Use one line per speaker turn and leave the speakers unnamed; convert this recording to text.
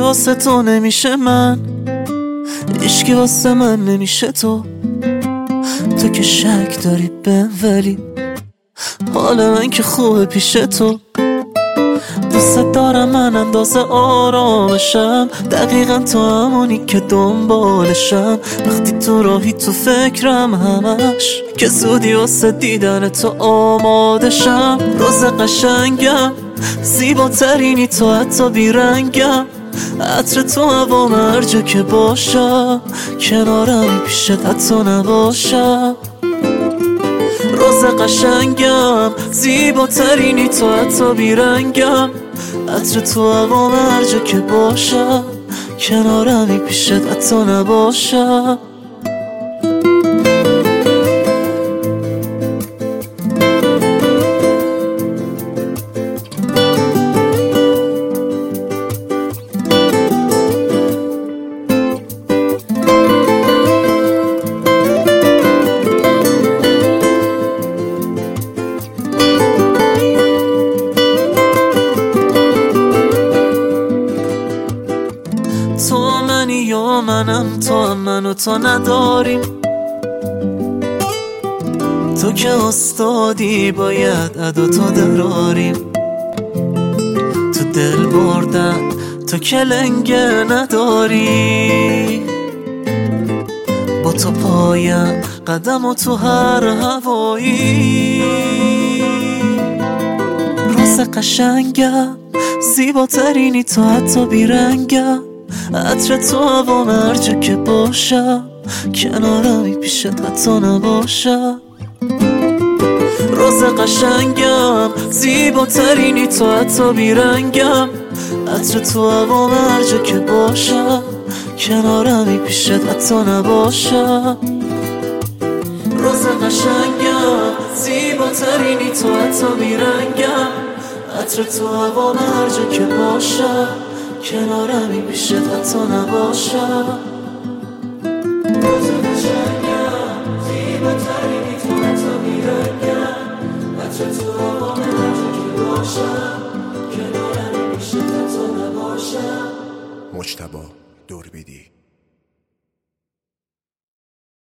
واسه تو نمیشه من، عشقی واسه من نمیشه تو که شک داری بهم، ولی حال من که خوبه پیش تو. دوست دارم من اندازه آرامشم، دقیقا تو همونی که دنبالشم. وقتی تو راهی تو فکرم همش، که زودی واسه دیدن تو آمادشم. روز قشنگم، زیباترینی تو حتی بیرنگم. عطر تو هوام هر جا که باشم، کنارمی پیشت حتی نباشم. روز قشنگم، زیباترینی تو حتی بیرنگم. عطر تو هوام هر جا که باشم، کنارمی پیشت حتی نباشم. تو منی یا منم، تو هم منو تا نداریم. تو که استادی باید ادا تا دراریم. تو دل بردن تو که لنگه نداری. با تو پایم قدم و تو هر هوایی. روز قشنگم، زیباترینی تو حتی بیرنگم. عطر تو هوام هر جا که باشم، کنارمی پیشت حتی نباشم. روز قشنگم، زیباترینی تو حتی بیرنگم. عطر تو هوام هر جا که باشم، کنارمی پیشت حتی نباشم. روز قشنگم، زیباترینی تو حتی بیرنگم. عطر تو هوام هر جا که باشم، کنارمی پیشت حتی نباشم. روز قشنگم، زیباترینی تو حتی بیرنگم. عطر تو هوام هر جا که باشم، کنارمی پیشت حتی نباشم.
مجتبی دوربیدی.